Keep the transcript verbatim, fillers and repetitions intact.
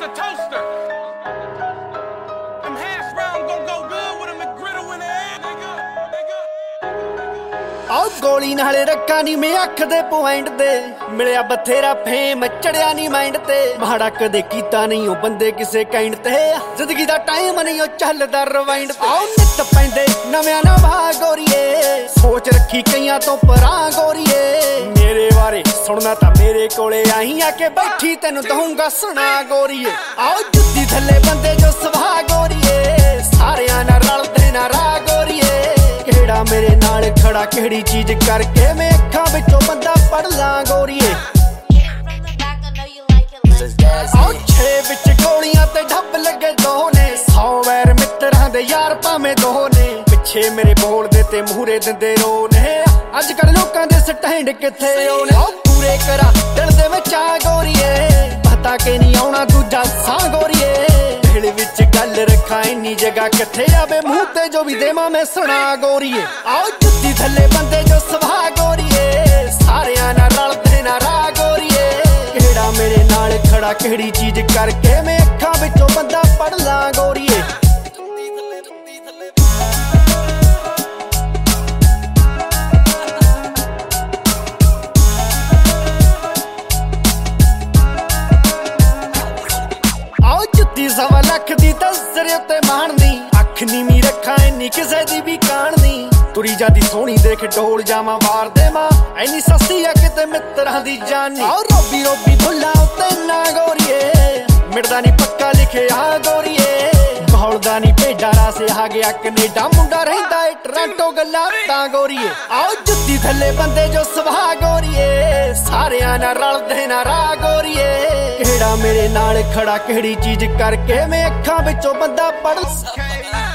the toaster. Them hash browns gon' go good with a McGriddle in the air, nigga. ਆਹ ਗੋਲੀ ਨਾਲੇ ਰੱਖਾ ਨੀ ਮੈਂ ਅੱਖ ਦੇ ਪੁਆਇੰਟ ਤੇ ਮਿਲਿਆ ਬਥੇਰਾ ਫੇਮ ਚੜਿਆ ਨੀ ਮਾਈਂਡ ਤੇ ਮਾੜਾ ਕਦੇ ਕੀਤਾ ਨਹੀਂ ਉਹ ਬੰਦੇ ਕਿਸੇ ਕਾਈਂਡ ਤੇ ਜ਼ਿੰਦਗੀ ਦਾ ਟਾਈਮ ਨਹੀਂ ਉਹ ਚੱਲਦਾ ਰਿਵਾਈਂਡ ਤੇ ਆਹ ਨਿੱਤ ਪੈਂਦੇ ਨਵਿਆਂ ਨਵਾਂ ਗੋਰੀਏ ਸੋਚ ਰੱਖੀ ਕਈਆਂ ਤੋਂ ਪਰਾਂ ਗੋਰੀਏ ਮੇਰੇ ਬਾਰੇ ਸੁਣਨਾ ਤਾਂ ਮੇਰੇ ਕੋਲੇ ਆਈ ਆ ਕੇ ਬੈਠੀ ਤੈਨੂੰ ਦਊਂਗਾ ਸੁਣਾ ਗੋਰੀਏ ਆਹ ਜੁੱਤੀ ਥੱਲੇ ਬੰਦੇ ਜੋ ਸੁਭਾ ਗੋਰੀਏ ਸਾਰਿਆਂ ਨਾਲ ਰਲਦੇ ਨਾ ਰਾਹ ਗੋਰੀਏ ਕਿਹੜਾ ਮੇਰੇ ਨਾਲ ਖੜਾ ਕਿਹੜੀ ਚੀਜ਼ ਕਰਕੇ ਮੈਂ ਅੱਖਾਂ ਵਿੱਚੋਂ ਬੰਦਾ ਪੜ ਲਾਂ ਗੋਰੀਏ ਆਹ ਛੇ ਵਿੱਚ ਗੋਲੀਆਂ ਤੇ ਢੱਬ ਲੱਗੇ ਦੋ ਨੇ ਸੌ ਵੈਰ ਮਿੱਤਰਾਂ ਦੇ ਯਾਰ ਭਾਵੇਂ ਦੋ ਨੇ ਪਿੱਛੇ ਮੇਰੇ ਬੋਲਦੇ ਤੇ ਮੂਹਰੇ ਦਿੰਦੇ ਰੋ ਨੇ ਅੱਜ ਕੱਲ ਲੋਕਾਂ ਦੇ ਸਟੈਂਡ ਕਿੱਥੇ ਆਉਣੇ ਆਹ ਪੂਰੇ ਕਰਾ ਦਿਲ ਦੇ ਵਿੱਚ ਆ ਗੋਰੀਏ ਪਤਾ ਕਿ ਨਹੀਂ ਆਉਣਾ ਦੂਜਾ ਸਾਂ ਗੋਰੀਏ ਦਿਲ ਵਿੱਚ ਗੱਲ ਰੱਖਾਂ ਇੰਨੀ ਜਗ੍ਹਾ ਕਿੱਥੇ ਆਵੇ ਮੂੰਹ ਤੇ ਜੋ ਵੀ ਦੇਵਾਂ ਮੈਂ ਸੁਣਾ ਗੋਰੀਏ ਆਹ ਜੁੱਤੀ ਥੱਲੇ ਬੰਦੇ ਜੋ ਸੁਭਾ ਗੋਰੀਏ ਸਾਰਿਆਂ ਨਾਲ ਰਲਦੇ ਨਾ ਰਾਹ ਗੋਰੀਏ ਕਿਹੜਾ ਮੇਰੇ ਨਾਲ ਖੜਾ ਕਿਹੜੀ ਚੀਜ਼ ਕਰਕੇ ਮੈਂ ਅੱਖਾਂ ਵਿੱਚੋਂ ਬੰਦਾ ਪੜ ਲਾਂ ਗੋਰੀਏ ਸਵਾ ਲੱਖ ਦੀ ਤਸਰੇ ਉੱਤੇ ਮਾਣਨੀ ਅੱਖ ਨੀਵੀਂ ਰੱਖਾਂ ਇੰਨੀ ਕਿਸੇ ਦੀ ਵੀ ਕਾਣਨੀ ਤੁਰੀ ਜਾਂਦੀ ਸੋਹਣੀ ਦੇਖ ਢੋਲ ਜਾਵਾਂ ਵਾਰ ਦੇਵਾਂ ਐਨੀ ਸਸਤੀ ਆ ਕਿਤੇ ਮਿੱਤਰਾਂ ਦੀ ਜਾਨੀ ਆਹ ਰੋਬੀ ਰੋਬੀ ਭੁੱਲਾਂ ਉੱਤੇ ਨਾ ਗੋਰੀਏ ਮਿਟਦਾ ਨੀ ਪੱਕਾ ਲਿਖਿਆ ਗੋਰੀਏ ਬਹੌਲਦਾ ਨੀ ਭੇਡਾਂ ਰਾਸੇ ਆ ਗਿਆ ਕਨੇਡਾ ਮੁੰਡਾ ਰਹਿੰਦਾ ਏ ਟੋਰਾਂਟੋ ਗੱਲਾਂ ਤਾਂ ਗੋਰੀਏ ਆਹ ਜੁੱਤੀ ਥੱਲੇ ਬੰਦੇ ਜੋ ਸੁਭਾ ਗੋਰੀਏ ਸਾਰਿਆਂ ਨਾਲ ਰਲਦੇ ਨਾ ਰਾਹ ਗੋਰੀਏ ਕਿਹੜਾ ਮੇਰੇ ਨਾਲ ਖੜਾ ਕਿਹੜੀ ਚੀਜ਼ ਕਰਕੇ ਮੈਂ ਅੱਖਾਂ ਵਿੱਚੋਂ ਬੰਦਾ ਪੜ